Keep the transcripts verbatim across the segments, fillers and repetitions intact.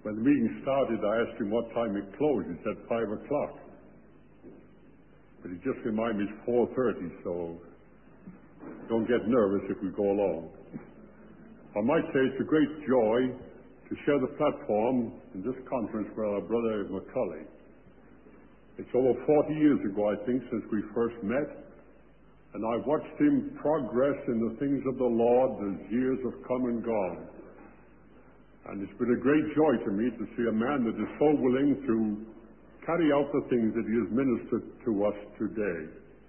When the meeting started, I asked him what time it closed. He said five o'clock. But he just reminded me it's four thirty, so don't get nervous if we go along. I might say it's a great joy to share the platform in this conference with our brother McCully. It's over forty years ago, I think, since we first met, and I've watched him progress in the things of the Lord as years have come and gone. And it's been a great joy to me to see a man that is so willing to carry out the things that he has ministered to us today.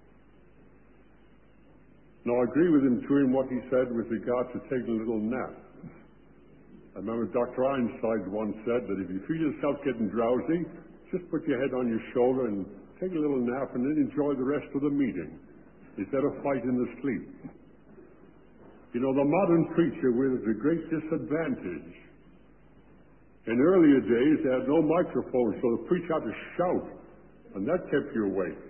Now, I agree with him, too, in what he said with regard to taking a little nap. I remember Doctor Einstein once said that if you feel yourself getting drowsy, just put your head on your shoulder and take a little nap and then enjoy the rest of the meeting instead of fighting the sleep. You know, the modern preacher with a great disadvantage. In earlier days, they had no microphone, so the preacher had to shout, and that kept you awake.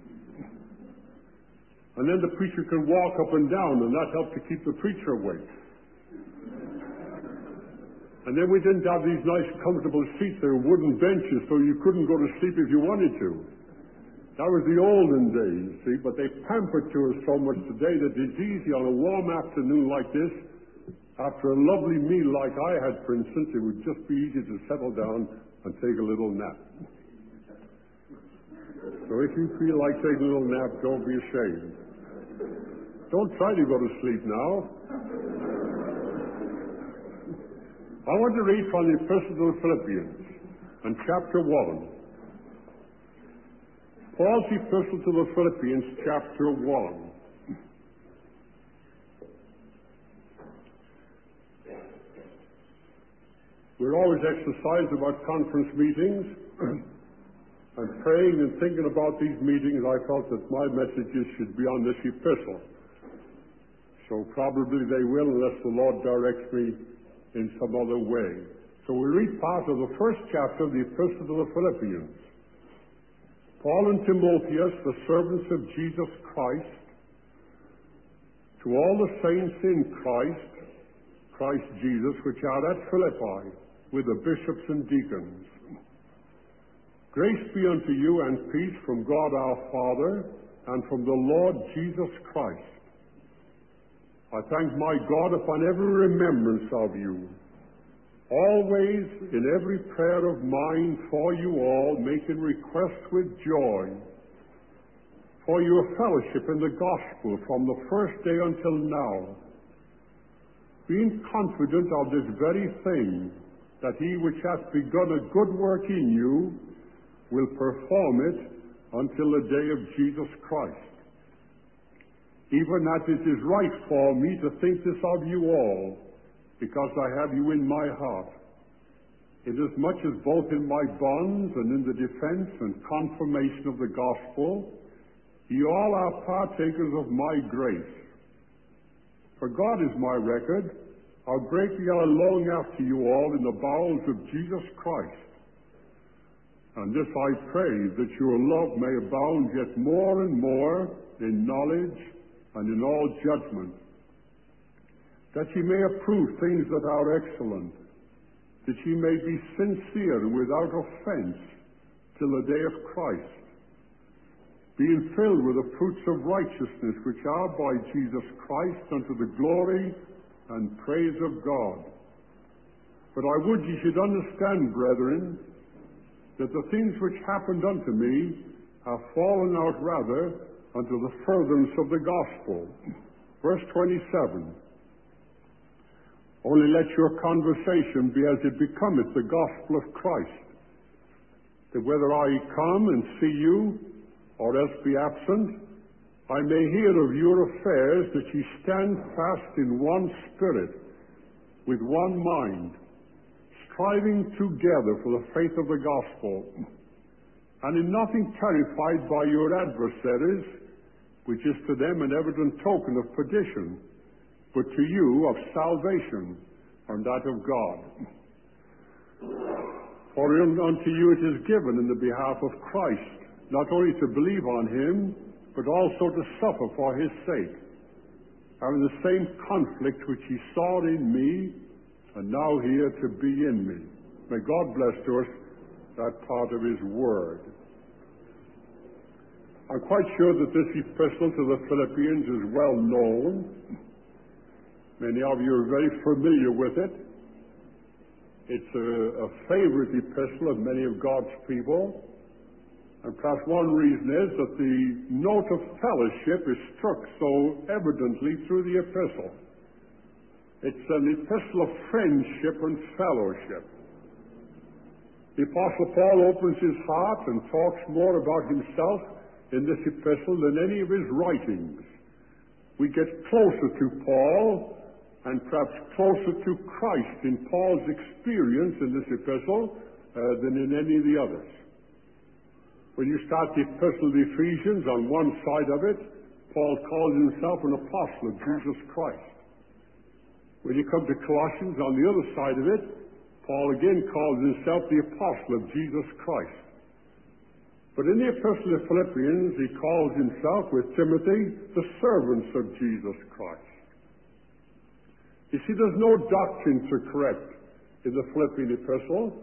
And then the preacher could walk up and down, and that helped to keep the preacher awake. And then we didn't have these nice, comfortable seats. They were wooden benches, so you couldn't go to sleep if you wanted to. That was the olden days, see, but they pampered to us so much today that it's easy on a warm afternoon like this. After a lovely meal like I had, for instance, it would just be easy to settle down and take a little nap. So if you feel like taking a little nap, don't be ashamed. Don't try to go to sleep now. I want to read from the Epistle to the Philippians and chapter one. Paul's Epistle to the Philippians, chapter one. We're always exercised about conference meetings and praying and thinking about these meetings. I felt that my messages should be on this epistle. So probably they will unless the Lord directs me in some other way. So we read part of the first chapter of the Epistle to the Philippians. Paul and Timotheus, the servants of Jesus Christ, to all the saints in Christ, Christ Jesus, which are at Philippi, with the bishops and deacons. Grace be unto you and peace from God our Father and from the Lord Jesus Christ. I thank my God upon every remembrance of you, always in every prayer of mine for you all, making request with joy for your fellowship in the gospel from the first day until now, being confident of this very thing, that he which hath begun a good work in you will perform it until the day of Jesus Christ. Even that it is right for me to think this of you all, because I have you in my heart, inasmuch as both in my bonds and in the defense and confirmation of the gospel, ye all are partakers of my grace. For God is my record, how greatly I long after you all in the bowels of Jesus Christ. And this I pray, that your love may abound yet more and more in knowledge and in all judgment, that ye may approve things that are excellent, that ye may be sincere and without offense till the day of Christ, being filled with the fruits of righteousness which are by Jesus Christ unto the glory and praise of God. But I would ye should understand, brethren, that the things which happened unto me have fallen out rather unto the furtherance of the gospel. Verse twenty-seven. Only let your conversation be as it becometh the gospel of Christ, that whether I come and see you, or else be absent, I may hear of your affairs, that ye stand fast in one spirit, with one mind, striving together for the faith of the gospel, and in nothing terrified by your adversaries, which is to them an evident token of perdition, but to you of salvation, and that of God. For unto you it is given in the behalf of Christ, not only to believe on him, but also to suffer for his sake, having the same conflict which he saw in me, and now here to be in me. May God bless to us that part of His Word. I'm quite sure that this epistle to the Philippians is well known. Many of you are very familiar with it. It's a, a favorite epistle of many of God's people. And perhaps one reason is that the note of fellowship is struck so evidently through the epistle. It's an epistle of friendship and fellowship. The Apostle Paul opens his heart and talks more about himself in this epistle than any of his writings. We get closer to Paul and perhaps closer to Christ in Paul's experience in this epistle uh, than in any of the others. When you start the epistle of the Ephesians, on one side of it, Paul calls himself an apostle of Jesus Christ. When you come to Colossians, on the other side of it, Paul again calls himself the apostle of Jesus Christ. But in the epistle of Philippians, he calls himself, with Timothy, the servants of Jesus Christ. You see, there's no doctrine to correct in the Philippian epistle.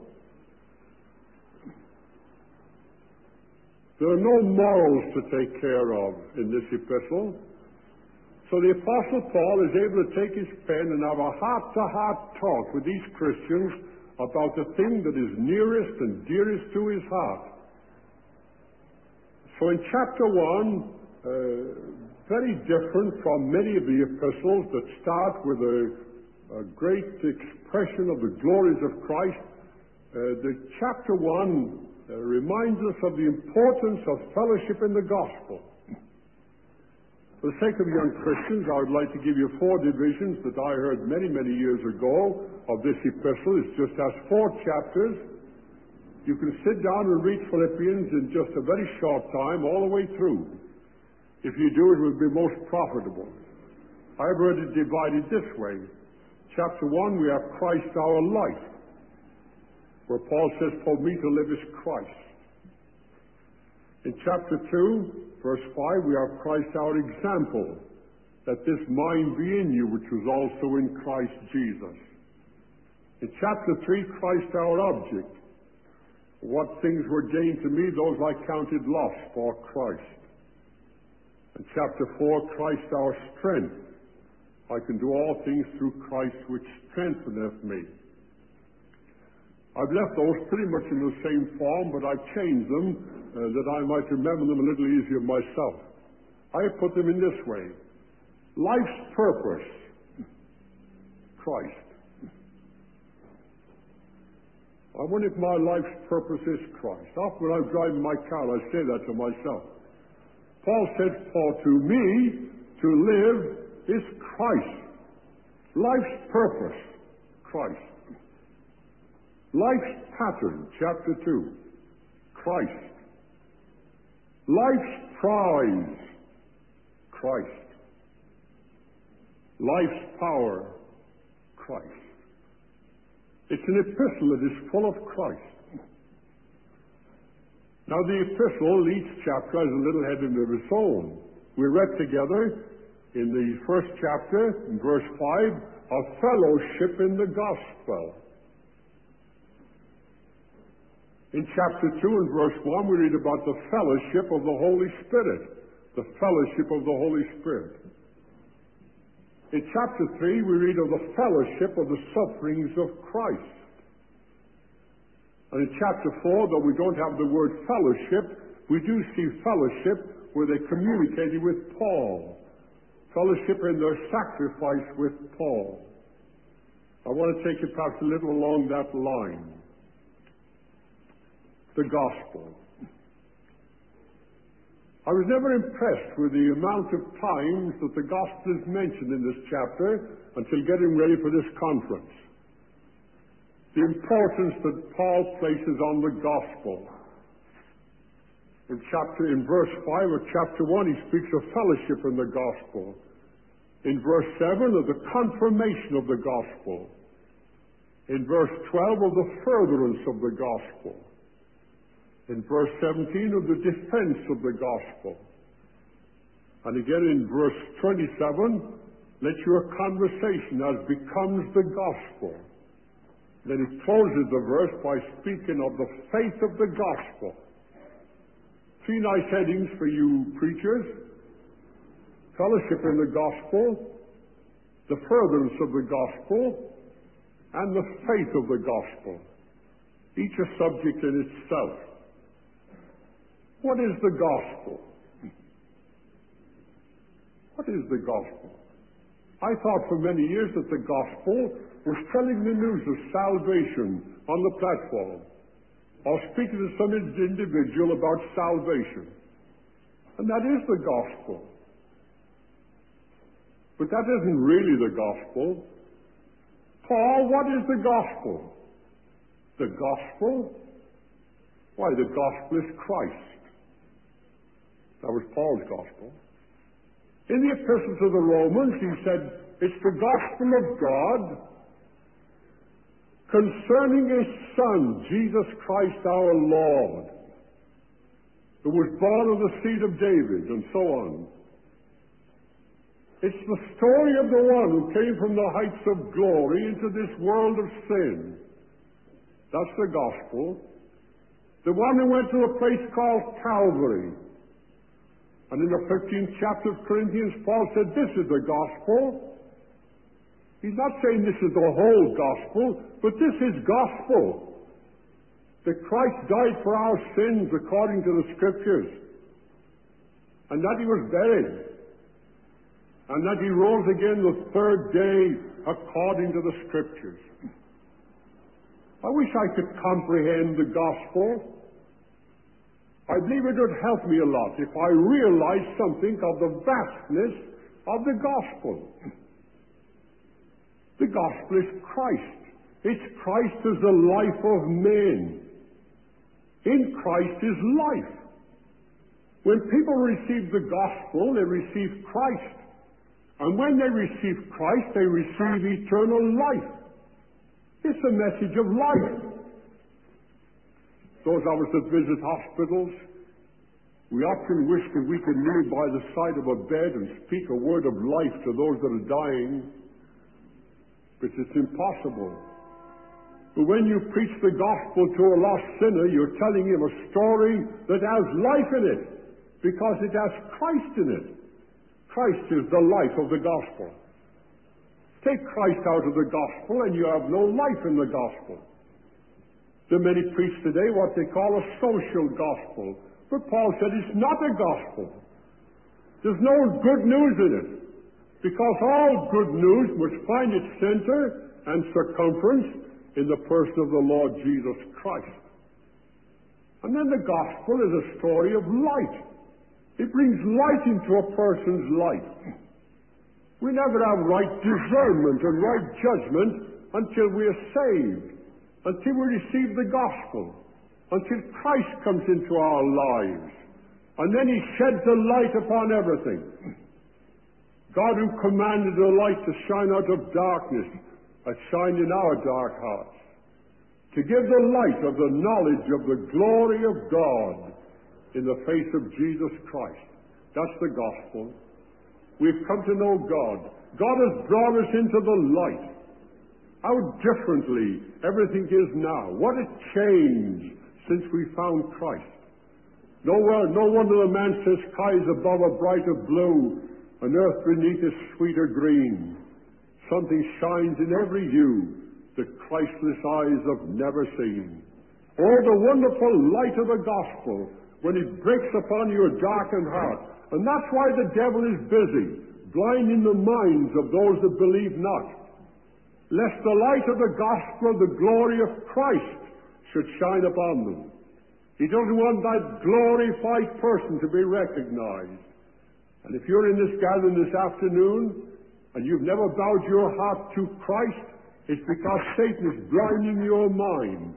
There are no morals to take care of in this epistle. So the Apostle Paul is able to take his pen and have a heart-to-heart talk with these Christians about the thing that is nearest and dearest to his heart. So in chapter one, uh, very different from many of the epistles that start with a, a great expression of the glories of Christ, uh, the chapter one uh, reminds us of the importance of fellowship in the gospel. For the sake of young Christians, I would like to give you four divisions that I heard many, many years ago of this epistle. It just has four chapters. You can sit down and read Philippians in just a very short time, all the way through. If you do, it will be most profitable. I've heard it divided this way. Chapter one, we have Christ our life, where Paul says, for me to live is Christ. In chapter two, verse five, we have Christ our example, that this mind be in you, which was also in Christ Jesus. In chapter three, Christ our object. What things were gained to me, those I counted loss for Christ. In chapter four, Christ our strength. I can do all things through Christ which strengtheneth me. I've left those pretty much in the same form, but I've changed them uh, that I might remember them a little easier myself. I put them in this way. Life's purpose, Christ. I wonder if my life's purpose is Christ. Often when I'm driving my car, I say that to myself. Paul said, for to me, to live is Christ. Life's purpose, Christ. Life's pattern, chapter two, Christ. Life's prize, Christ. Life's power, Christ. It's an epistle that is full of Christ. Now the epistle, each chapter has a little heading of its own. We read together in the first chapter, in verse five, of fellowship in the gospel. In chapter two and verse one, we read about the fellowship of the Holy Spirit. The fellowship of the Holy Spirit. In chapter three, we read of the fellowship of the sufferings of Christ. And in chapter four, though we don't have the word fellowship, we do see fellowship where they communicated with Paul. Fellowship in their sacrifice with Paul. I want to take you perhaps a little along that line. The gospel. I was never impressed with the amount of times that the gospel is mentioned in this chapter until getting ready for this conference. The importance that Paul places on the gospel. In chapter, in verse five of chapter one, he speaks of fellowship in the gospel. In verse seven, of the confirmation of the gospel. In verse twelve, of the furtherance of the gospel. In verse seventeen, of the defense of the gospel. And again in verse twenty-seven, let your conversation as becomes the gospel. Then he closes the verse by speaking of the faith of the gospel. Three nice headings for you preachers: fellowship in the gospel, the furtherance of the gospel, and the faith of the gospel. Each a subject in itself. What is the gospel? What is the gospel? I thought for many years that the gospel was telling the news of salvation on the platform, or speaking to some individual about salvation. And that is the gospel. But that isn't really the gospel. Paul, what is the gospel? The gospel? Why, the gospel is Christ. That was Paul's gospel. In the Epistle to the Romans, he said, it's the gospel of God concerning His Son, Jesus Christ our Lord, who was born of the seed of David, and so on. It's the story of the one who came from the heights of glory into this world of sin. That's the gospel. The one who went to a place called Calvary. And in the fifteenth chapter of Corinthians, Paul said, this is the gospel. He's not saying this is the whole gospel, but this is gospel. That Christ died for our sins according to the Scriptures. And that He was buried. And that He rose again the third day according to the Scriptures. I wish I could comprehend the gospel. I believe it would help me a lot if I realized something of the vastness of the gospel. The gospel is Christ. It's Christ as the life of men. In Christ is life. When people receive the gospel, they receive Christ. And when they receive Christ, they receive eternal life. It's a message of life. Those of us that visit hospitals, we often wish that we could kneel by the side of a bed and speak a word of life to those that are dying, but it's impossible. But when you preach the gospel to a lost sinner, you're telling him a story that has life in it, because it has Christ in it. Christ is the life of the gospel. Take Christ out of the gospel and you have no life in the gospel. The many preach today what they call a social gospel. But Paul said it's not a gospel. There's no good news in it. Because all good news must find its center and circumference in the person of the Lord Jesus Christ. And then the gospel is a story of light. It brings light into a person's life. We never have right discernment and right judgment until we are saved. Until we receive the gospel, until Christ comes into our lives, and then He sheds the light upon everything. God, who commanded the light to shine out of darkness, has shined in our dark hearts, to give the light of the knowledge of the glory of God in the face of Jesus Christ. That's the gospel. We've come to know God. God has brought us into the light. How differently everything is now. What a change since we found Christ. Nowhere, no wonder the man says, skies above are brighter blue, and earth beneath is sweeter green. Something shines in every hue that Christless eyes have never seen. Oh, the wonderful light of the gospel when it breaks upon your darkened heart. And that's why the devil is busy, blinding the minds of those that believe not, lest the light of the gospel of the glory of Christ should shine upon them. He doesn't want that glorified person to be recognized. And if you're in this gathering this afternoon and you've never bowed your heart to Christ, it's because Satan is blinding your mind.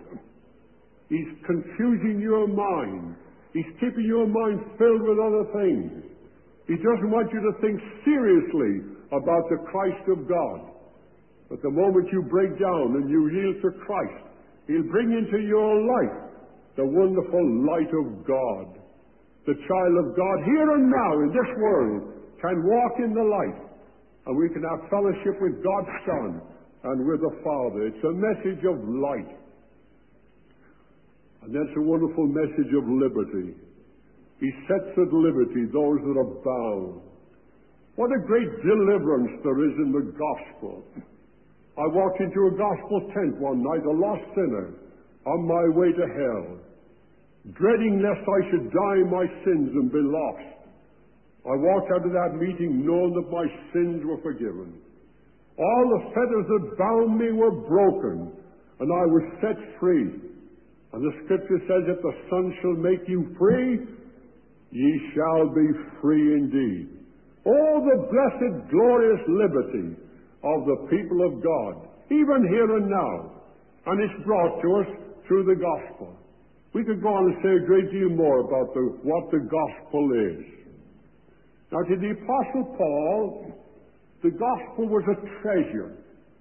He's confusing your mind. He's keeping your mind filled with other things. He doesn't want you to think seriously about the Christ of God. But the moment you break down and you yield to Christ, He'll bring into your life the wonderful light of God. The child of God here and now in this world can walk in the light, and we can have fellowship with God's Son and with the Father. It's a message of light. And that's a wonderful message of liberty. He sets at liberty those that are bound. What a great deliverance there is in the gospel. I walked into a gospel tent one night, a lost sinner, on my way to hell, dreading lest I should die in my sins and be lost. I walked out of that meeting knowing that my sins were forgiven. All the fetters that bound me were broken, and I was set free. And the Scripture says, if the Son shall make you free, ye shall be free indeed. Oh, the blessed, glorious liberty of the people of God, even here and now. And it's brought to us through the gospel. We could go on and say a great deal more about the, what the gospel is. Now, to the Apostle Paul, the gospel was a treasure.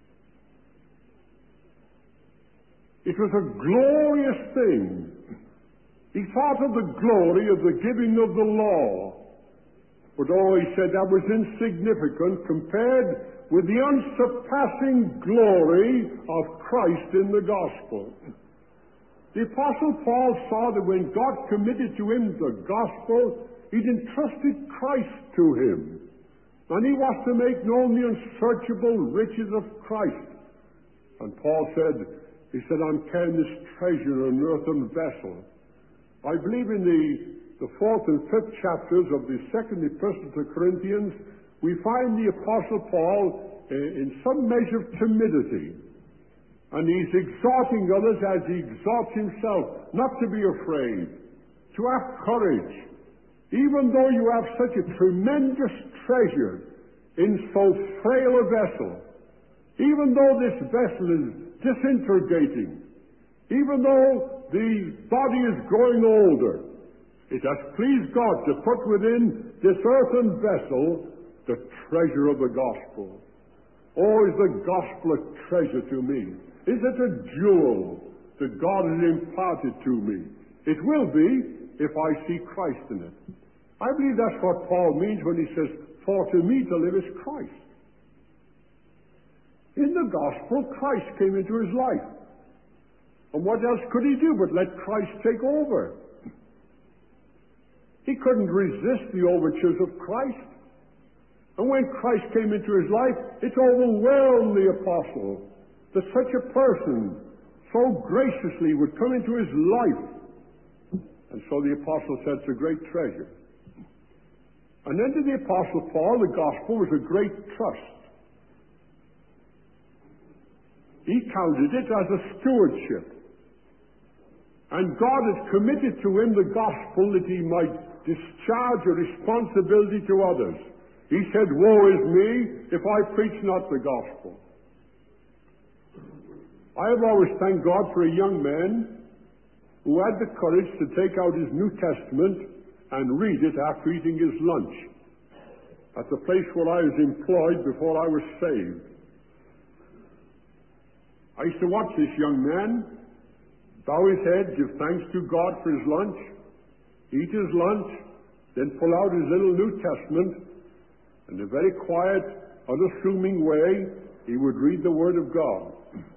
It was a glorious thing. He thought of the glory of the giving of the law. But oh, he said that was insignificant compared with the unsurpassing glory of Christ in the gospel. The Apostle Paul saw that when God committed to him the gospel, he'd entrusted Christ to him. And he was to make known the unsearchable riches of Christ. And Paul said, he said, I'm carrying this treasure in an earthen vessel. I believe in the, the fourth and fifth chapters of the second epistle to Corinthians, we find the Apostle Paul uh, in some measure of timidity. And he's exhorting others as he exhorts himself not to be afraid, to have courage. Even though you have such a tremendous treasure in so frail a vessel, even though this vessel is disintegrating, even though the body is growing older, it has pleased God to put within this earthen vessel the treasure of the gospel. Oh, is the gospel a treasure to me? Is it a jewel that God has imparted to me? It will be if I see Christ in it. I believe that's what Paul means when he says, for to me to live is Christ. In the gospel, Christ came into his life. And what else could he do but let Christ take over? He couldn't resist the overtures of Christ. And when Christ came into his life, it overwhelmed the apostle that such a person so graciously would come into his life. And so the apostle said it's a great treasure. And then to the Apostle Paul, the gospel was a great trust. He counted it as a stewardship. And God had committed to him the gospel that he might discharge a responsibility to others. He said, woe is me if I preach not the gospel. I have always thanked God for a young man who had the courage to take out his New Testament and read it after eating his lunch at the place where I was employed before I was saved. I used to watch this young man bow his head, give thanks to God for his lunch, eat his lunch, then pull out his little New Testament, and in a very quiet, unassuming way, he would read the Word of God.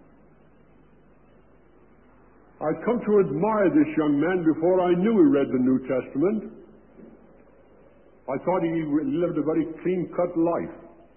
I'd come to admire this young man before I knew he read the New Testament. I thought he lived a very clean-cut life.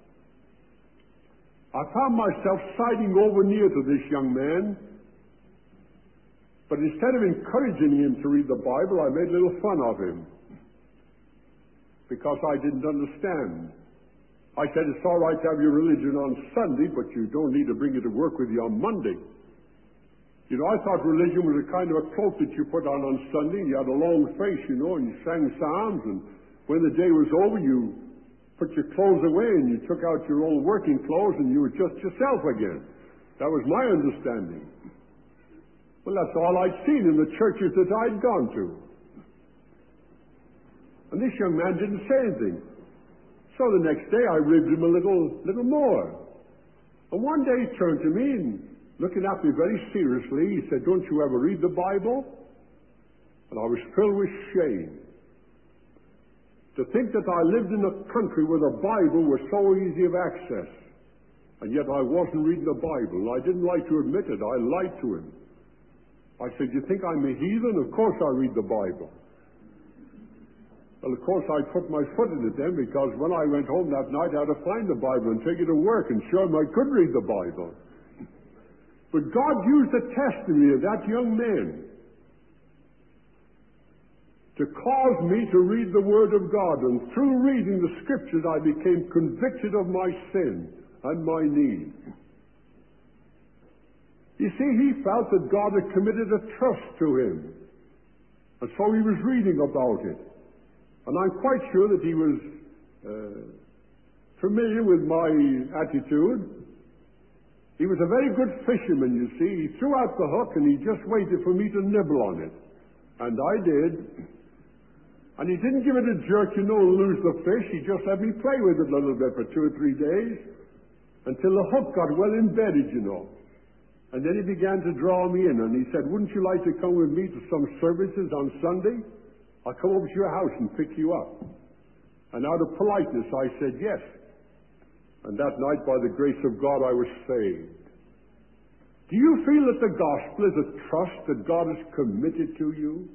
I found myself siding over near to this young man, but instead of encouraging him to read the Bible, I made a little fun of him because I didn't understand. I said, it's all right to have your religion on Sunday, but you don't need to bring it to work with you on Monday. You know, I thought religion was a kind of a cloak that you put on on Sunday. You had a long face, you know, and you sang psalms, and when the day was over, you put your clothes away and you took out your old working clothes and you were just yourself again. That was my understanding. Well, that's all I'd seen in the churches that I'd gone to. And this young man didn't say anything. So the next day I ribbed him a little, little more. And one day he turned to me and, looking at me very seriously, he said, don't you ever read the Bible? And I was filled with shame. To think that I lived in a country where the Bible was so easy of access, and yet I wasn't reading the Bible, and I didn't like to admit it. I lied to him. I said, you think I'm a heathen? Of course I read the Bible. Well, of course, I put my foot in it then, because when I went home that night, I had to find the Bible and take it to work and show him I could read the Bible. But God used the testimony of that young man to cause me to read the Word of God. And through reading the Scriptures, I became convicted of my sin and my need. You see, he felt that God had committed a trust to him. And so he was reading about it. And I'm quite sure that he was uh, familiar with my attitude. He was a very good fisherman, you see. He threw out the hook and he just waited for me to nibble on it. And I did. And he didn't give it a jerk, you know, and lose the fish. He just let me play with it a little bit for two or three days until the hook got well embedded, you know. And then he began to draw me in, and he said, wouldn't you like to come with me to some services on Sunday? I'll come over to your house and pick you up. And out of politeness, I said yes. And that night, by the grace of God, I was saved. Do you feel that the gospel is a trust that God has committed to you?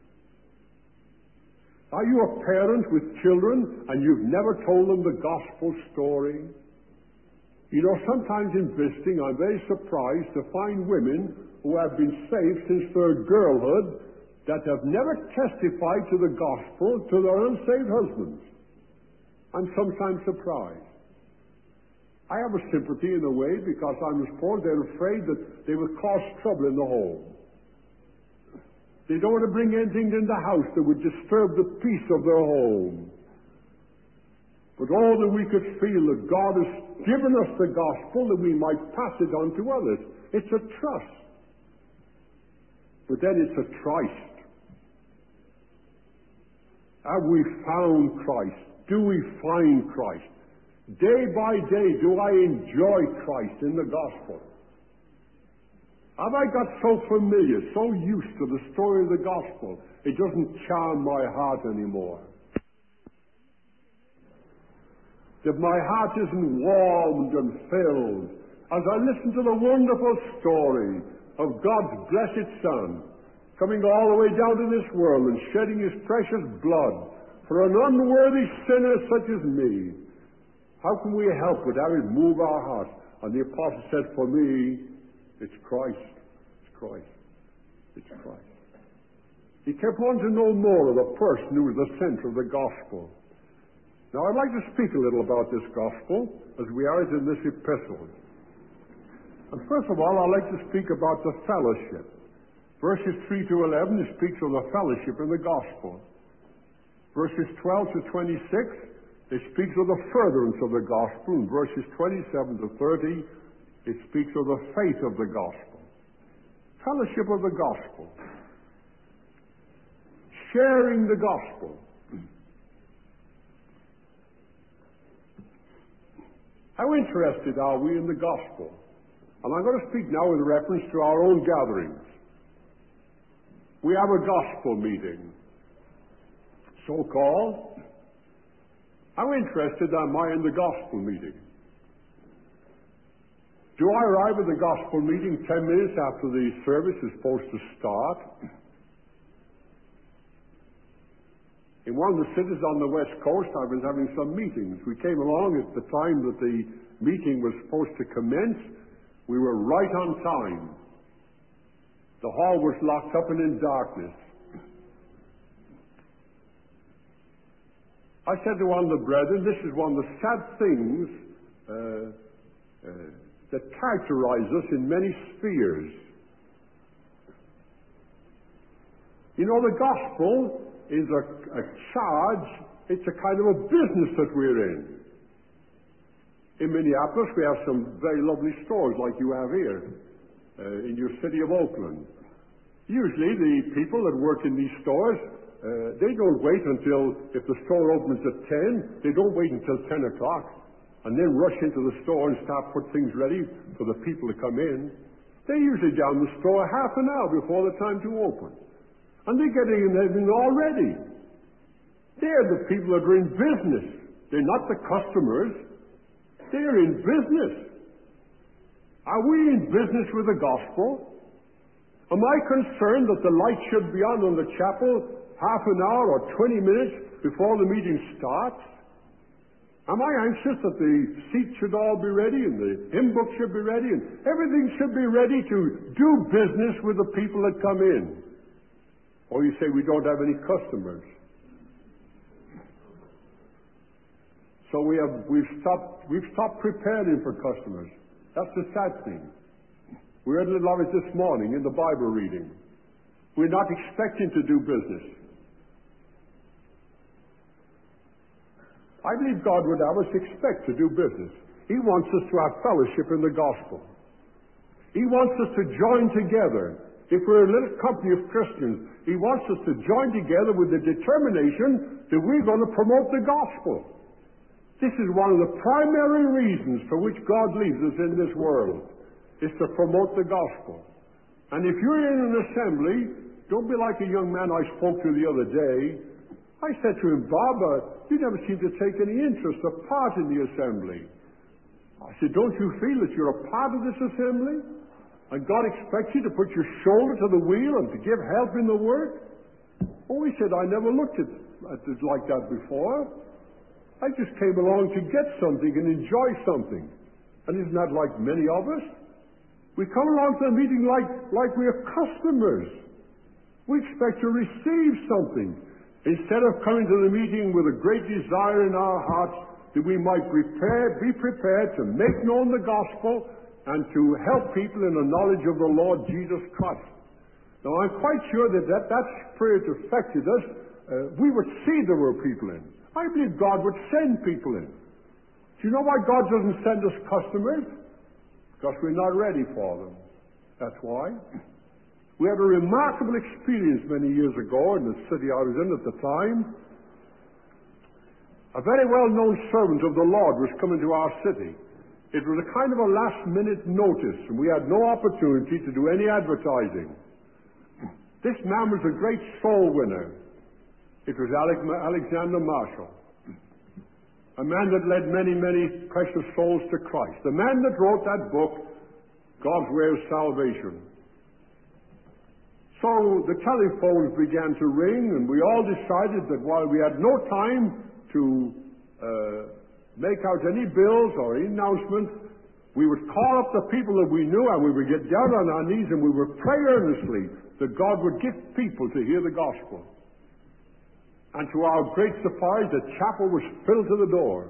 Are you a parent with children and you've never told them the gospel story? You know, sometimes in visiting, I'm very surprised to find women who have been saved since their girlhood that have never testified to the gospel to their unsaved husbands. I'm sometimes surprised. I have a sympathy in a way, because I'm told they're afraid that they will cause trouble in the home. They don't want to bring anything in the house that would disturb the peace of their home. But all that we could feel that God has given us the gospel that we might pass it on to others. It's a trust. But then it's a Christ. Have we found Christ? Do we find Christ? Day by day, do I enjoy Christ in the gospel? Have I got so familiar, so used to the story of the gospel, it doesn't charm my heart anymore? That my heart isn't warmed and filled as I listen to the wonderful story of God's blessed Son, coming all the way down to this world and shedding his precious blood for an unworthy sinner such as me. How can we help but have it move our hearts? And the apostle said, for me, it's Christ. It's Christ. It's Christ. He kept wanting to know more of the person who was the center of the gospel. Now, I'd like to speak a little about this gospel as we are in this epistle. And first of all, I'd like to speak about the fellowship. Verses three to eleven, it speaks of the fellowship in the gospel. Verses twelve to twenty-six, it speaks of the furtherance of the gospel. And verses twenty-seven to thirty, it speaks of the faith of the gospel. Fellowship of the gospel. Sharing the gospel. How interested are we in the gospel? And I'm going to speak now in reference to our own gatherings. We have a gospel meeting, so-called. How interested am I in the gospel meeting? Do I arrive at the gospel meeting ten minutes after the service is supposed to start? In one of the cities on the West Coast, I was having some meetings. We came along at the time that the meeting was supposed to commence. We were right on time. The hall was locked up and in darkness. I said to one of the brethren, this is one of the sad things uh, uh, that characterize us in many spheres. You know, the gospel is a, a charge, it's a kind of a business that we're in. In Minneapolis, we have some very lovely stores like you have here uh, in your city of Oakland. Usually the people that work in these stores, uh, they don't wait until, if the store opens at ten, they don't wait until ten o'clock and then rush into the store and start put things ready for the people to come in. They're usually down the store half an hour before the time to open. And they're getting in everything already. They're the people that are in business. They're not the customers. They're in business. Are we in business with the gospel? Am I concerned that the light should be on in the chapel half an hour or twenty minutes before the meeting starts? Am I anxious that the seats should all be ready and the hymn book should be ready and everything should be ready to do business with the people that come in? Or you say we don't have any customers. So we have, we've stopped, we've stopped preparing for customers. That's the sad thing. We read a little of it this morning in the Bible reading. We're not expecting to do business. I believe God would have us expect to do business. He wants us to have fellowship in the gospel. He wants us to join together. If we're a little company of Christians, He wants us to join together with the determination that we're going to promote the gospel. This is one of the primary reasons for which God leaves us in this world, is to promote the gospel. And if you're in an assembly, don't be like a young man I spoke to the other day. I said to him, Bob, uh, you never seem to take any interest or part in the assembly. I said, don't you feel that you're a part of this assembly? And God expects you to put your shoulder to the wheel and to give help in the work? Oh, he said, I never looked at, at it like that before. I just came along to get something and enjoy something. And isn't that like many of us? We come along to the meeting like, like we're customers. We expect to receive something. Instead of coming to the meeting with a great desire in our hearts that we might prepare, be prepared to make known the gospel and to help people in the knowledge of the Lord Jesus Christ. Now, I'm quite sure that that, that spirit affected us. Uh, we would see there were people in. I believe God would send people in. Do you know why God doesn't send us customers? Because we're not ready for them. That's why. We had a remarkable experience many years ago in the city I was in at the time. A very well-known servant of the Lord was coming to our city. It was a kind of a last-minute notice, and we had no opportunity to do any advertising. This man was a great soul winner. It was Alexander Marshall, a man that led many, many precious souls to Christ. The man that wrote that book, God's Way of Salvation. So the telephones began to ring, and we all decided that while we had no time to uh, make out any bills or any announcements, we would call up the people that we knew, and we would get down on our knees, and we would pray earnestly that God would get people to hear the gospel. And to our great surprise, the chapel was filled to the door.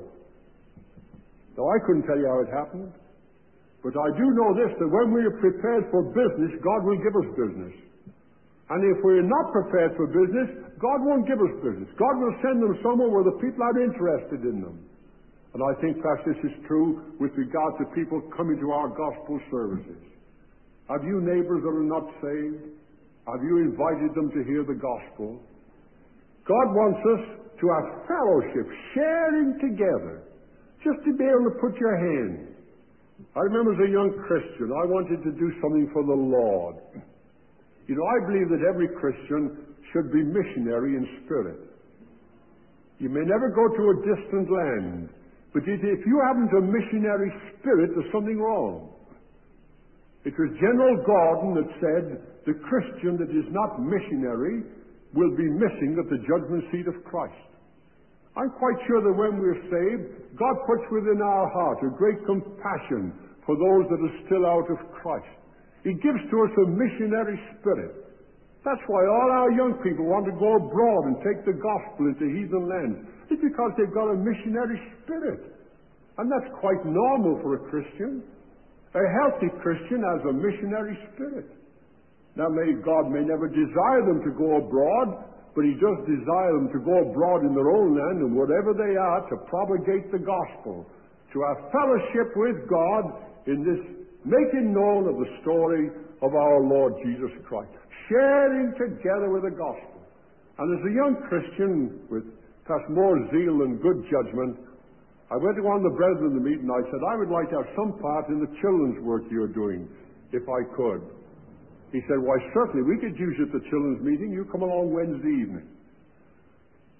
Now, I couldn't tell you how it happened, but I do know this, that when we are prepared for business, God will give us business. And if we're not prepared for business, God won't give us business. God will send them somewhere where the people are interested in them. And I think perhaps this is true with regard to people coming to our gospel services. Have you neighbors that are not saved? Have you invited them to hear the gospel? God wants us to have fellowship, sharing together, just to be able to put your hand. I remember as a young Christian, I wanted to do something for the Lord. You know, I believe that every Christian should be missionary in spirit. You may never go to a distant land, but if you haven't a missionary spirit, there's something wrong. It was General Gordon that said, the Christian that is not missionary will be missing at the judgment seat of Christ. I'm quite sure that when we're saved, God puts within our heart a great compassion for those that are still out of Christ. He gives to us a missionary spirit. That's why all our young people want to go abroad and take the gospel into heathen lands. It's because they've got a missionary spirit. And that's quite normal for a Christian. A healthy Christian has a missionary spirit. Now, may God may never desire them to go abroad, but He does desire them to go abroad in their own land and wherever they are to propagate the gospel, to have fellowship with God in this making known of the story of our Lord Jesus Christ, sharing together with the gospel. And as a young Christian with perhaps more zeal and good judgment, I went to one of the brethren in the meeting and I said, I would like to have some part in the children's work you're doing, if I could. He said, why, certainly, we could use you at the children's meeting. You come along Wednesday evening.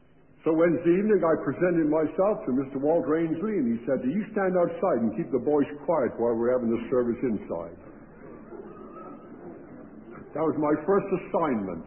So Wednesday evening I presented myself to Mister Walt Rangeley, and he said, "Do you stand outside and keep the boys quiet while we're having the service inside?" That was my first assignment.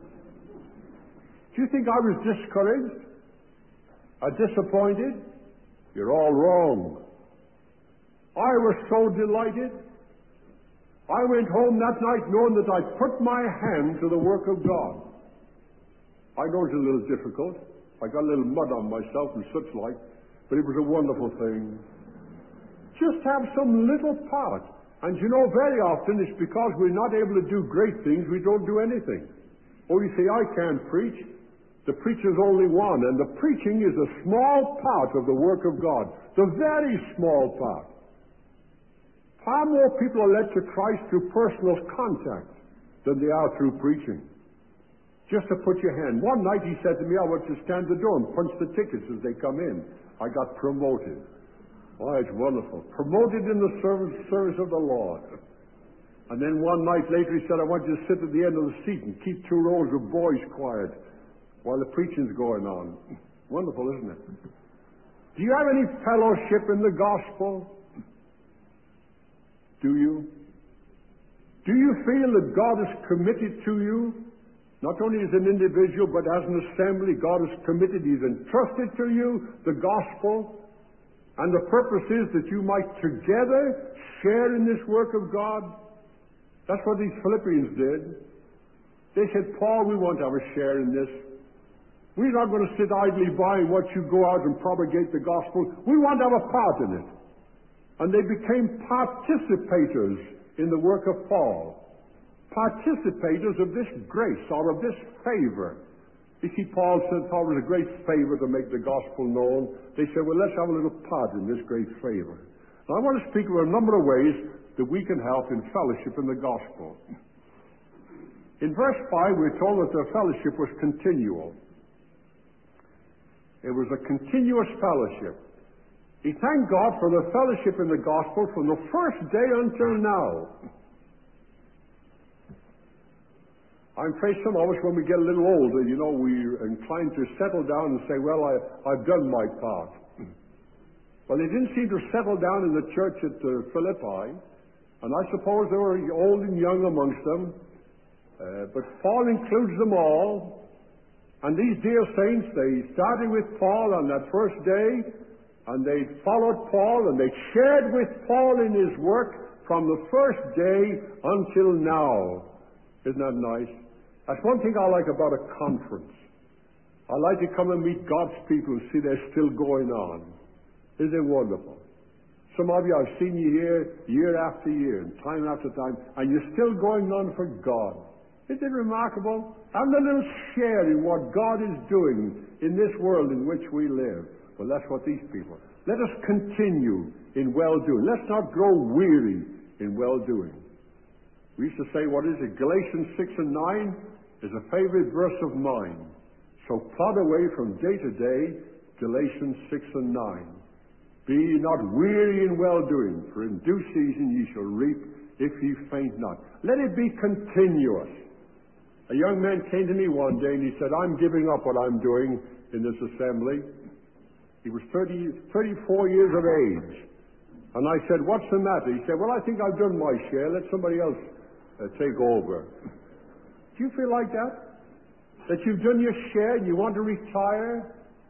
Do you think I was discouraged? Or disappointed? You're all wrong. I was so delighted. I went home that night knowing that I'd put my hand to the work of God. I know it's a little difficult. I got a little mud on myself and such like, but it was a wonderful thing. Just have some little part. And you know, very often it's because we're not able to do great things, we don't do anything. Oh, you say, I can't preach. The preacher's only one, and the preaching is a small part of the work of God. The very small part. Far more people are led to Christ through personal contact than they are through preaching. Just to put your hand. One night he said to me, I want to stand at the door and punch the tickets as they come in. I got promoted. Why, it's wonderful. Promoted in the service, service of the Lord. And then one night later he said, I want you to sit at the end of the seat and keep two rows of boys quiet while the preaching's going on. Wonderful, isn't it? Do you have any fellowship in the gospel? Do you? Do you feel that God is committed to you? Not only as an individual, but as an assembly, God is committed. He's entrusted to you the gospel. And the purpose is that you might together share in this work of God. That's what these Philippians did. They said, Paul, we want to have a share in this. We're not going to sit idly by and watch you go out and propagate the gospel. We want to have a part in it. And they became participators in the work of Paul. Participators of this grace or of this favor. You see, Paul said Paul was a great favor to make the gospel known. They said, well, let's have a little part in this great favor. Now, I want to speak of a number of ways that we can help in fellowship in the gospel. In verse five, we're told that the fellowship was continual. It was a continuous fellowship. He thanked God for the fellowship in the gospel from the first day until now. I'm afraid some of us, when we get a little older, you know, we're inclined to settle down and say, well, I, I've done my part. Well, they didn't seem to settle down in the church at uh, Philippi, and I suppose there were old and young amongst them, uh, but Paul includes them all. And these dear saints, they started with Paul on that first day, and they followed Paul, and they shared with Paul in his work from the first day until now. Isn't that nice? That's one thing I like about a conference. I like to come and meet God's people and see they're still going on. Isn't it wonderful? Some of you, I've seen you here year after year, and time after time, and you're still going on for God. Isn't it remarkable? Having a little share in what God is doing in this world in which we live. Well, that's what these people. Let us continue in well-doing. Let's not grow weary in well-doing. We used to say, what is it? Galatians six and nine is a favorite verse of mine. So plod away from day to day, Galatians six and nine. Be ye not weary in well-doing, for in due season ye shall reap if ye faint not. Let it be continuous. A young man came to me one day and he said, I'm giving up what I'm doing in this assembly. He was thirty, thirty-four years of age. And I said, what's the matter? He said, well, I think I've done my share. Let somebody else uh, take over. Do you feel like that? That you've done your share and you want to retire?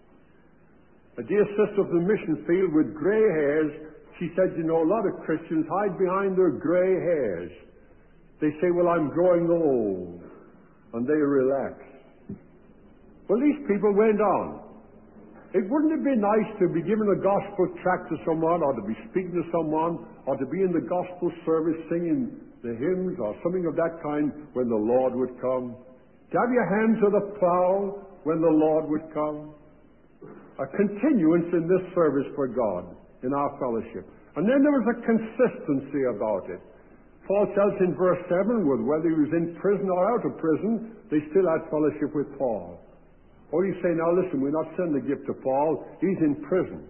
A dear sister from the mission field with gray hairs, she said, you know, a lot of Christians hide behind their gray hairs. They say, well, I'm growing old. And they relax. Well, these people went on. It wouldn't have been nice to be giving a gospel tract to someone, or to be speaking to someone, or to be in the gospel service singing the hymns or something of that kind when the Lord would come. To have your hand to the plow when the Lord would come. A continuance in this service for God, in our fellowship. And then there was a consistency about it. Paul tells in verse seven, whether he was in prison or out of prison, they still had fellowship with Paul. Or you say, now listen, we're not sending the gift to Paul. He's in prison.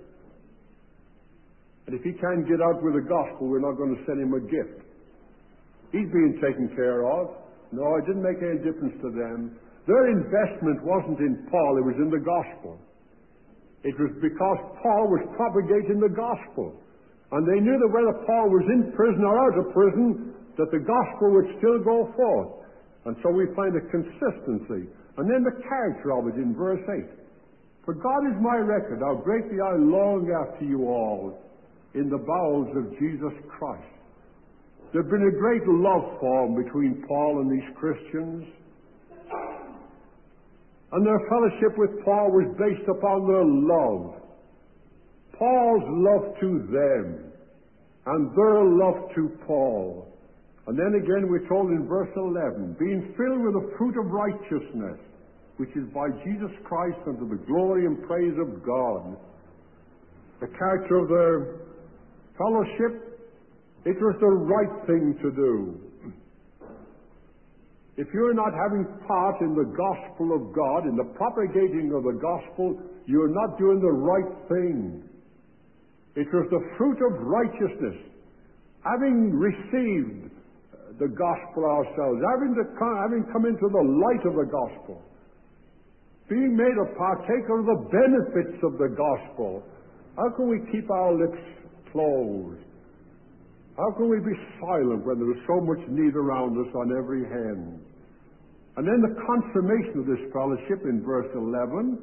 And if he can't get out with the gospel, we're not going to send him a gift. He's being taken care of. No, it didn't make any difference to them. Their investment wasn't in Paul, it was in the gospel. It was because Paul was propagating the gospel. And they knew that whether Paul was in prison or out of prison, that the gospel would still go forth. And so we find a consistency. And then the character of it in verse eight. For God is my record, how greatly I long after you all in the bowels of Jesus Christ. There had been a great love formed between Paul and these Christians. And their fellowship with Paul was based upon their love. Paul's love to them and their love to Paul. And then again we're told in verse eleven, being filled with the fruit of righteousness, which is by Jesus Christ unto the glory and praise of God. The character of their fellowship, it was the right thing to do. If you're not having part in the gospel of God, in the propagating of the gospel, you're not doing the right thing. It was the fruit of righteousness. Having received the gospel ourselves, having, to come, having come into the light of the gospel, being made a partaker of the benefits of the gospel, how can we keep our lips closed? How can we be silent when there is so much need around us on every hand? And then the consummation of this fellowship in verse eleven,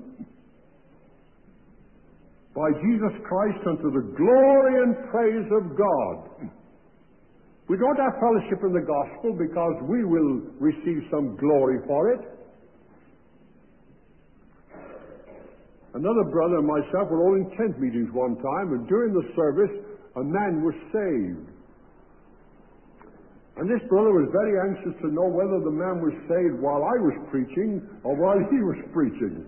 by Jesus Christ unto the glory and praise of God. We don't have fellowship in the gospel because we will receive some glory for it. Another brother and myself were all in tent meetings one time, and during the service a man was saved. And this brother was very anxious to know whether the man was saved while I was preaching or while he was preaching.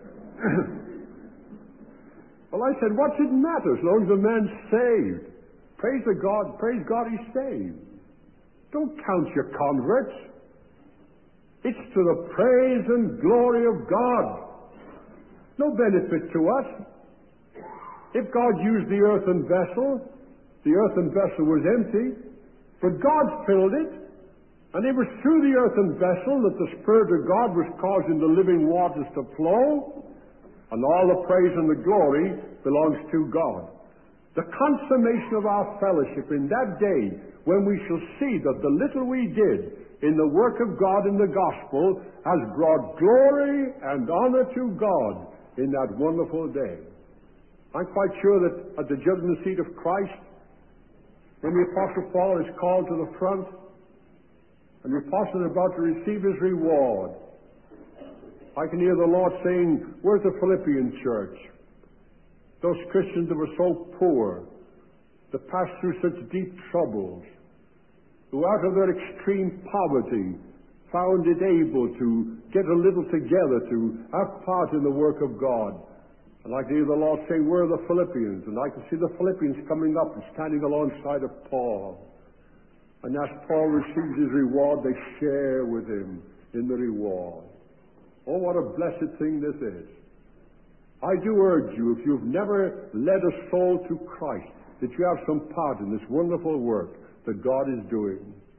Well, I said, what's it matter as long as the man's saved? Praise the God, praise God he's saved. Don't count your converts. It's to the praise and glory of God. No benefit to us. If God used the earthen vessel, the earthen vessel was empty, but God filled it, and it was through the earthen vessel that the Spirit of God was causing the living waters to flow, and all the praise and the glory belongs to God. The consummation of our fellowship in that day, when we shall see that the little we did in the work of God in the gospel has brought glory and honor to God in that wonderful day. I'm quite sure that at the judgment seat of Christ, when the Apostle Paul is called to the front, and the Apostle is about to receive his reward, I can hear the Lord saying, where's the Philippian church? Those Christians that were so poor, that passed through such deep troubles, who out of their extreme poverty found it able to get a little together to have part in the work of God. And I can hear the Lord say, where are the Philippians? And I can see the Philippians coming up and standing alongside of Paul. And as Paul receives his reward, they share with him in the reward. Oh, what a blessed thing this is. I do urge you, if you've never led a soul to Christ, that you have some part in this wonderful work that God is doing.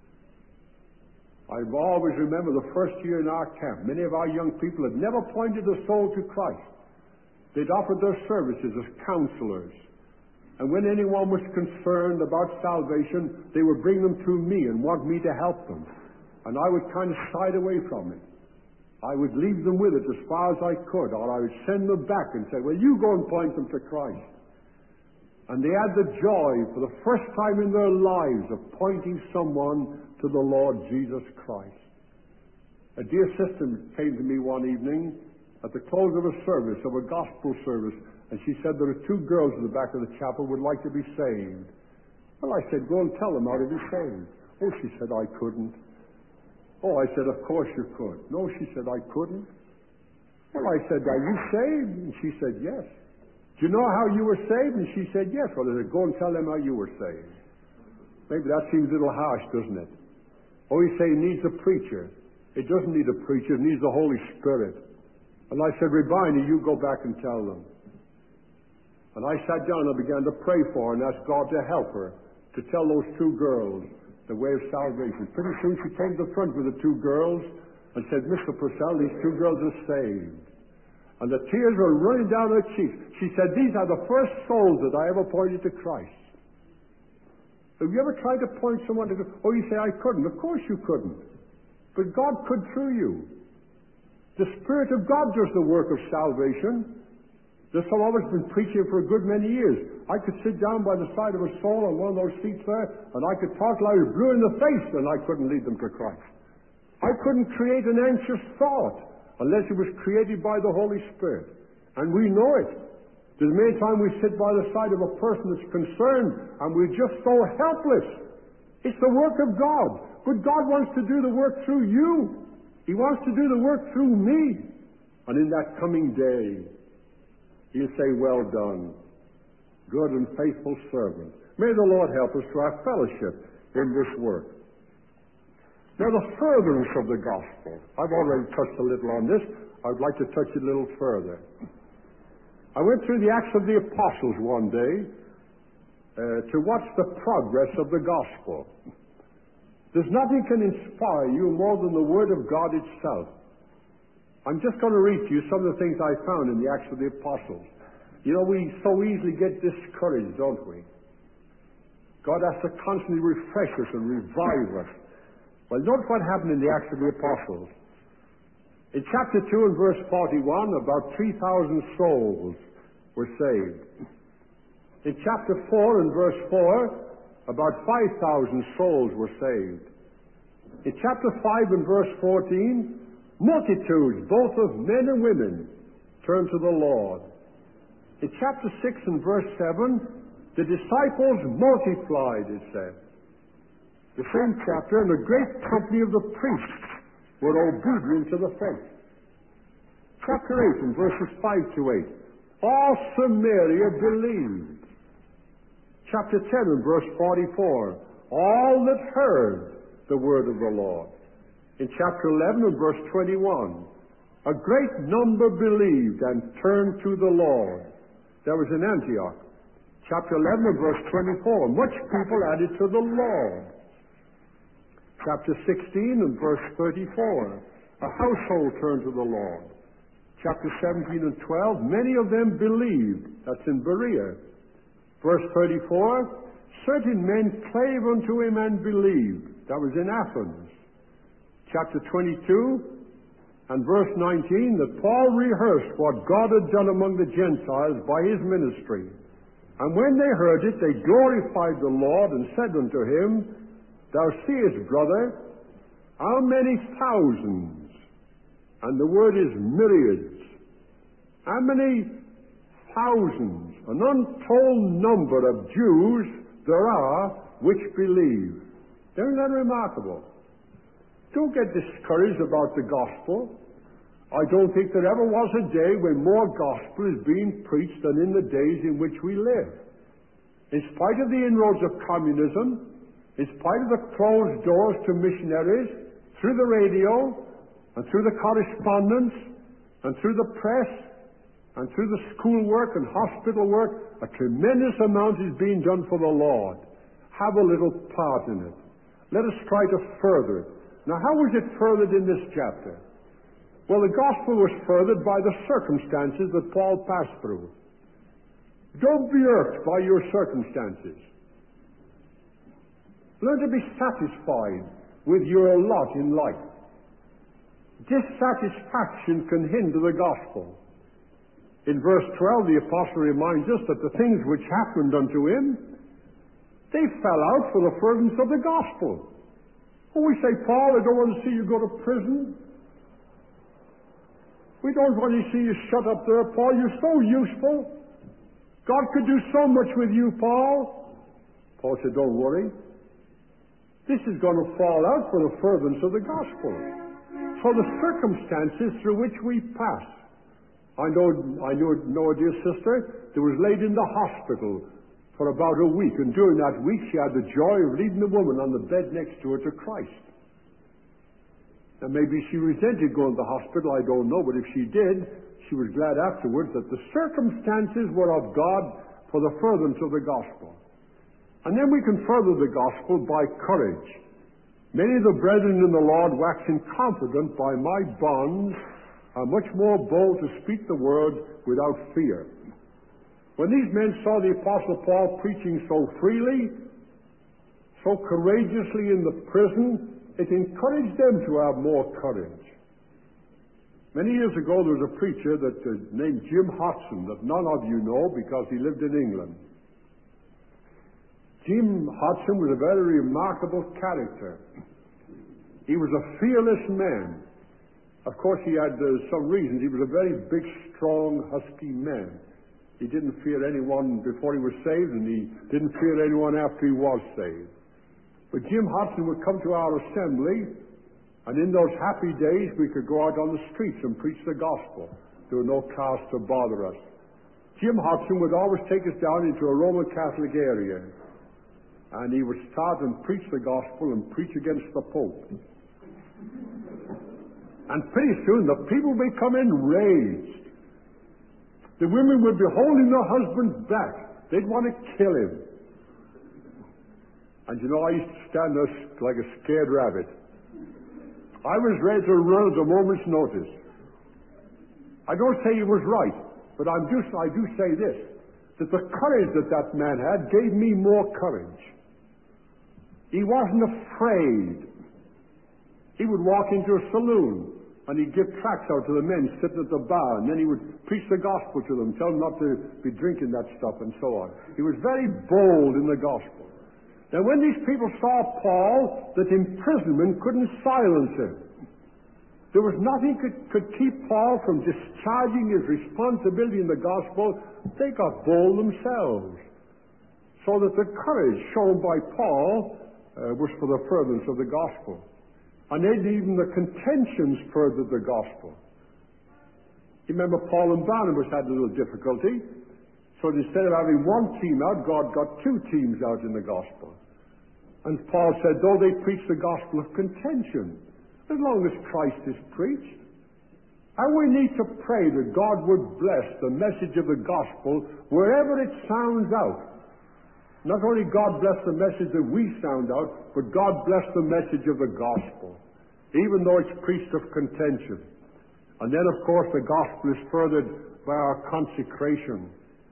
I've always remembered the first year in our camp, many of our young people had never pointed a soul to Christ. They'd offered their services as counselors. And when anyone was concerned about salvation, they would bring them to me and want me to help them. And I would kind of side away from it. I would leave them with it as far as I could, or I would send them back and say, well, you go and point them to Christ. And they had the joy for the first time in their lives of pointing someone to the Lord Jesus Christ. A dear sister came to me one evening at the close of a service, of a gospel service, and she said there are two girls in the back of the chapel who would like to be saved. Well, I said, go and tell them how to be saved. Oh, she said, I couldn't. Oh, I said, of course you could. No, she said, I couldn't. Well, I said, are you saved? And she said, yes. Do you know how you were saved? And she said, yes. Well, I said, go and tell them how you were saved. Maybe that seems a little harsh, doesn't it? Oh, you say it needs a preacher. It doesn't need a preacher. It needs the Holy Spirit. And I said, Rebina, you go back and tell them. And I sat down and began to pray for her and ask God to help her to tell those two girls the way of salvation. Pretty soon she came to the front with the two girls, and said, Mister Purcell, these two girls are saved. And the tears were running down her cheeks. She said, these are the first souls that I ever pointed to Christ. Have you ever tried to point someone to... Oh, you say, I couldn't. Of course you couldn't. But God could through you. The Spirit of God does the work of salvation. There's some of us been preaching for a good many years. I could sit down by the side of a soul on one of those seats there, and I could talk like I was blue in the face, and I couldn't lead them to Christ. I couldn't create an anxious thought unless it was created by the Holy Spirit. And we know it. There's many times we sit by the side of a person that's concerned, and we're just so helpless. It's the work of God. But God wants to do the work through you. He wants to do the work through me. And in that coming day, He'll say, well done, good and faithful servant. May the Lord help us to our fellowship in this work. Now, the furtherance of the gospel. I've already touched a little on this. I'd like to touch it a little further. I went through the Acts of the Apostles one day uh, to watch the progress of the gospel. There's nothing can inspire you more than the Word of God itself. I'm just going to read to you some of the things I found in the Acts of the Apostles. You know, we so easily get discouraged, don't we? God has to constantly refresh us and revive us. Well, notice what happened in the Acts of the Apostles. In chapter two and verse forty-one, about three thousand souls were saved. In chapter four and verse four, about five thousand souls were saved. In chapter five and verse fourteen, multitudes, both of men and women, turned to the Lord. In chapter six and verse seven, the disciples multiplied, it said. The same chapter, and a great company of the priests were obedient to the faith. Chapter eight and verses five to eight, all Samaria believed. Chapter ten and verse forty-four, all that heard the word of the Lord. In chapter eleven and verse twenty-one, a great number believed and turned to the Lord. That was in Antioch. Chapter eleven and verse twenty-four, much people added to the Lord. Chapter sixteen and verse thirty-four, a household turned to the Lord. Chapter seventeen and twelve, many of them believed. That's in Berea. Verse thirty-four, certain men clave unto him and believed. That was in Athens. Chapter twenty-two and verse nineteen, that Paul rehearsed what God had done among the Gentiles by his ministry. And when they heard it, they glorified the Lord and said unto him, thou seest, brother, how many thousands, and the word is myriads, how many thousands, an untold number of Jews there are which believe. Isn't that remarkable? Don't get discouraged about the gospel. I don't think there ever was a day when more gospel is being preached than in the days in which we live. In spite of the inroads of communism, in spite of the closed doors to missionaries, through the radio, and through the correspondence, and through the press, and through the school work and hospital work, a tremendous amount is being done for the Lord. Have a little part in it. Let us try to further it. Now, how was it furthered in this chapter? Well, the gospel was furthered by the circumstances that Paul passed through. Don't be irked by your circumstances. Learn to be satisfied with your lot in life. Dissatisfaction can hinder the gospel. In verse twelve, the apostle reminds us that the things which happened unto him, they fell out for the furtherance of the gospel. Oh, we say, Paul, I don't want to see you go to prison. We don't want to see you shut up there, Paul. You're so useful. God could do so much with you, Paul. Paul said, don't worry. This is going to fall out for the furtherance of the gospel. For the circumstances through which we pass. I know, I know, know a dear sister that was laid in the hospital for about a week, and during that week she had the joy of leading a woman on the bed next to her to Christ. Now maybe she resented going to the hospital, I don't know, but if she did, she was glad afterwards that the circumstances were of God for the furtherance of the gospel. And then we can further the gospel by courage. Many of the brethren in the Lord, waxing confident by my bonds, are much more bold to speak the word without fear. When these men saw the Apostle Paul preaching so freely, so courageously in the prison, it encouraged them to have more courage. Many years ago, there was a preacher that uh, named Jim Hodson that none of you know because he lived in England. Jim Hodson was a very remarkable character. He was a fearless man. Of course, he had uh, some reasons. He was a very big, strong, husky man. He didn't fear anyone before he was saved, and he didn't fear anyone after he was saved. But Jim Hodson would come to our assembly, and in those happy days, we could go out on the streets and preach the gospel. There were no cars to bother us. Jim Hodson would always take us down into a Roman Catholic area, and he would start and preach the gospel and preach against the Pope. And pretty soon, the people would become enraged. The women would be holding their husbands back. They'd want to kill him. And you know, I used to stand there like a scared rabbit. I was ready to run at a moment's notice. I don't say he was right, but I'm just, I do say this, that the courage that that man had gave me more courage. He wasn't afraid. He would walk into a saloon, and he'd give tracts out to the men sitting at the bar, and then he would preach the gospel to them, tell them not to be drinking that stuff, and so on. He was very bold in the gospel. Now, when these people saw Paul, that imprisonment couldn't silence him. There was nothing could, could keep Paul from discharging his responsibility in the gospel. They got bold themselves. So that the courage shown by Paul uh, was for the furtherance of the gospel. And then even the contentions furthered the gospel. You remember Paul and Barnabas had a little difficulty. So instead of having one team out, God got two teams out in the gospel. And Paul said, though they preach the gospel of contention, as long as Christ is preached. And we need to pray that God would bless the message of the gospel wherever it sounds out. Not only God bless the message that we sound out, but God bless the message of the gospel, even though it's preached of contention. And then, of course, the gospel is furthered by our consecration.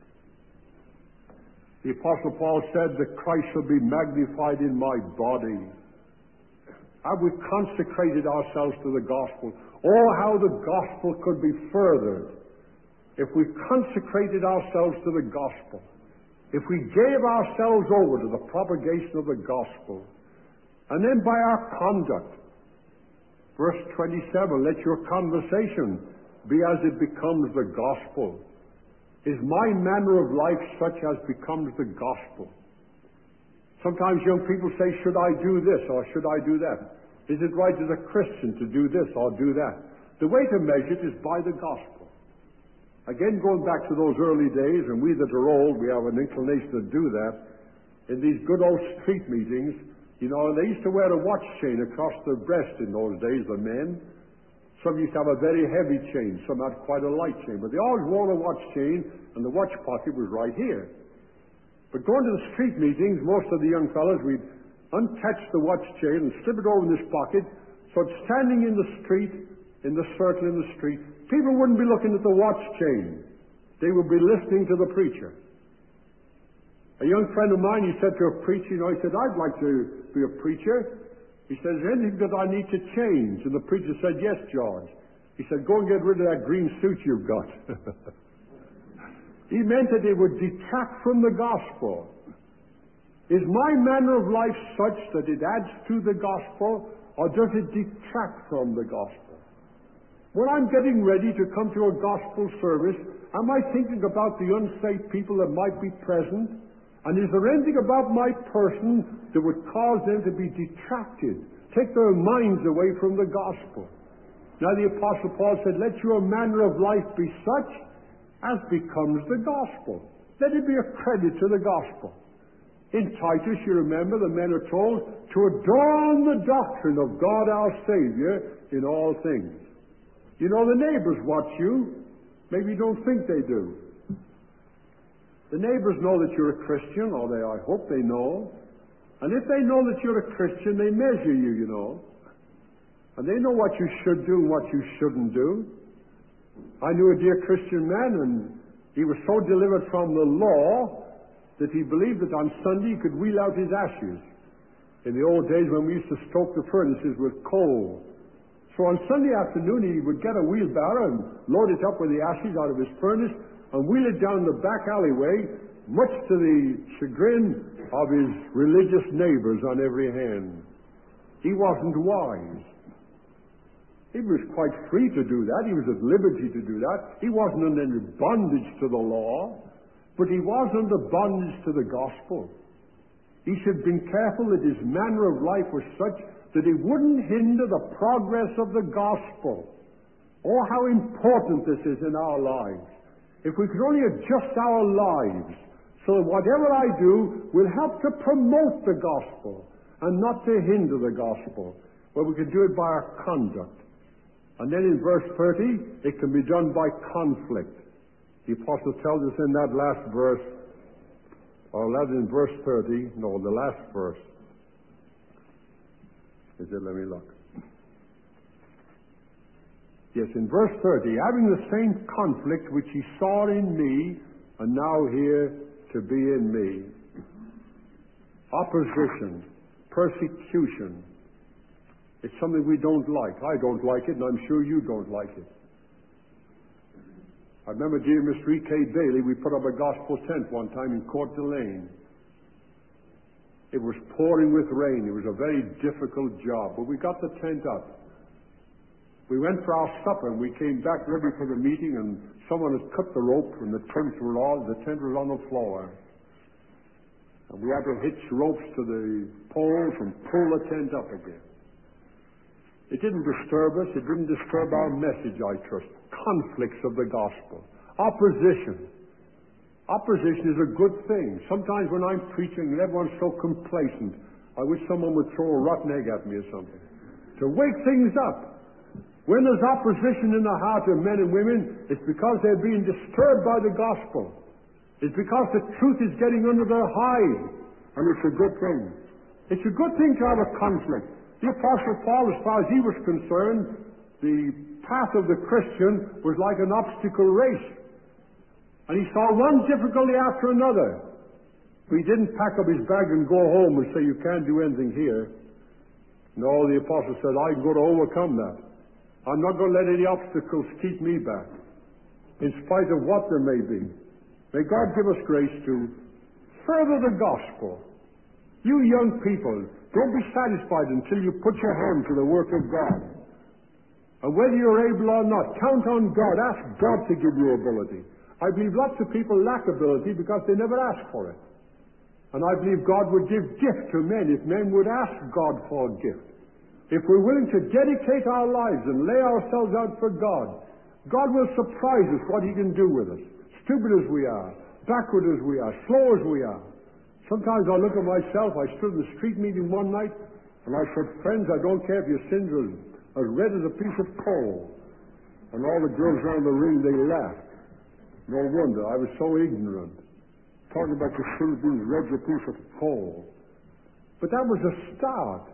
The Apostle Paul said that Christ shall be magnified in my body. Have we consecrated ourselves to the gospel? Oh, how the gospel could be furthered if we consecrated ourselves to the gospel. If we gave ourselves over to the propagation of the gospel. And then by our conduct. Verse twenty-seven, let your conversation be as it becomes the gospel. Is my manner of life such as becomes the gospel? Sometimes young people say, should I do this or should I do that? Is it right as a Christian to do this or do that? The way to measure it is by the gospel. Again, going back to those early days, and we that are old, we have an inclination to do that. In these good old street meetings, you know, they used to wear a watch chain across their breast in those days, the men. Some used to have a very heavy chain, some had quite a light chain, but they always wore a watch chain, and the watch pocket was right here. But going to the street meetings, most of the young fellows, we'd uncatch the watch chain and slip it over in this pocket, so it's standing in the street, in the circle in the street. People wouldn't be looking at the watch chain. They would be listening to the preacher. A young friend of mine, he said to a preacher, you know, he said, I'd like to be a preacher. He said, is there anything that I need to change? And the preacher said, yes, George. He said, go and get rid of that green suit you've got. He meant that it would detract from the gospel. Is my manner of life such that it adds to the gospel, or does it detract from the gospel? When I'm getting ready to come to a gospel service, am I thinking about the unsaved people that might be present? And is there anything about my person that would cause them to be detracted, take their minds away from the gospel? Now the Apostle Paul said, let your manner of life be such as becomes the gospel. Let it be a credit to the gospel. In Titus, you remember, the men are told to adorn the doctrine of God our Savior in all things. You know, the neighbors watch you. Maybe you don't think they do. The neighbors know that you're a Christian, or they, I hope they know. And if they know that you're a Christian, they measure you, you know. And they know what you should do and what you shouldn't do. I knew a dear Christian man, and he was so delivered from the law that he believed that on Sunday he could wheel out his ashes. In the old days when we used to stoke the furnaces with coal. So on Sunday afternoon he would get a wheelbarrow and load it up with the ashes out of his furnace and wheel it down the back alleyway, much to the chagrin of his religious neighbors on every hand. He wasn't wise. He was quite free to do that. He was at liberty to do that. He wasn't under bondage to the law, but he was under bondage to the gospel. He should have been careful that his manner of life was such that he wouldn't hinder the progress of the gospel. Oh, how important this is in our lives. If we could only adjust our lives so that whatever I do will help to promote the gospel and not to hinder the gospel. Well, we could do it by our conduct. And then in verse thirty, it can be done by conflict. The apostle tells us in that last verse, or rather in verse thirty, no, the last verse. Is it? Let me look. Yes, in verse thirty, having the same conflict which he saw in me, and now here to be in me. Opposition, persecution. It's something we don't like. I don't like it, and I'm sure you don't like it. I remember dear Mister E K Bailey, we put up a gospel tent one time in Court Lane. It was pouring with rain. It was a very difficult job, but we got the tent up. We went for our supper, and we came back ready for the meeting, and someone had cut the rope, and the tent was all, the tent was on the floor. And we had to hitch ropes to the poles and pull the tent up again. It didn't disturb us. It didn't disturb our message, I trust. Conflicts of the gospel. Opposition. Opposition is a good thing. Sometimes when I'm preaching and everyone's so complacent, I wish someone would throw a rotten egg at me or something. To wake things up. When there's opposition in the heart of men and women, it's because they're being disturbed by the gospel. It's because the truth is getting under their hide. And it's a good thing. It's a good thing to have a conflict. The Apostle Paul, as far as he was concerned, the path of the Christian was like an obstacle race. And he saw one difficulty after another. But he didn't pack up his bag and go home and say, you can't do anything here. No, the Apostle said, I'm going to overcome that. I'm not going to let any obstacles keep me back, in spite of what there may be. May God give us grace to further the gospel. You young people, don't be satisfied until you put your hand to the work of God. And whether you're able or not, count on God. Ask God to give you ability. I believe lots of people lack ability because they never ask for it. And I believe God would give gift to men if men would ask God for a gift. If we're willing to dedicate our lives and lay ourselves out for God, God will surprise us what He can do with us. Stupid as we are, backward as we are, slow as we are. Sometimes I look at myself. I stood in the street meeting one night, and I said, friends, I don't care if your sins are as red as a piece of coal. And all the girls around the ring, they laughed. No wonder, I was so ignorant. Talking about your sins being red as a piece of coal. But that was a start.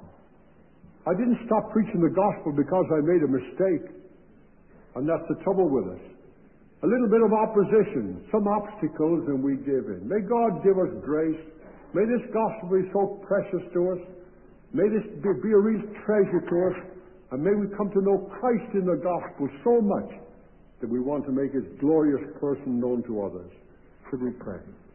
I didn't stop preaching the gospel because I made a mistake. And that's the trouble with us. A little bit of opposition, some obstacles, and we give in. May God give us grace. May this gospel be so precious to us. May this be, be a real treasure to us. And may we come to know Christ in the gospel so much that we want to make His glorious person known to others. Should we pray?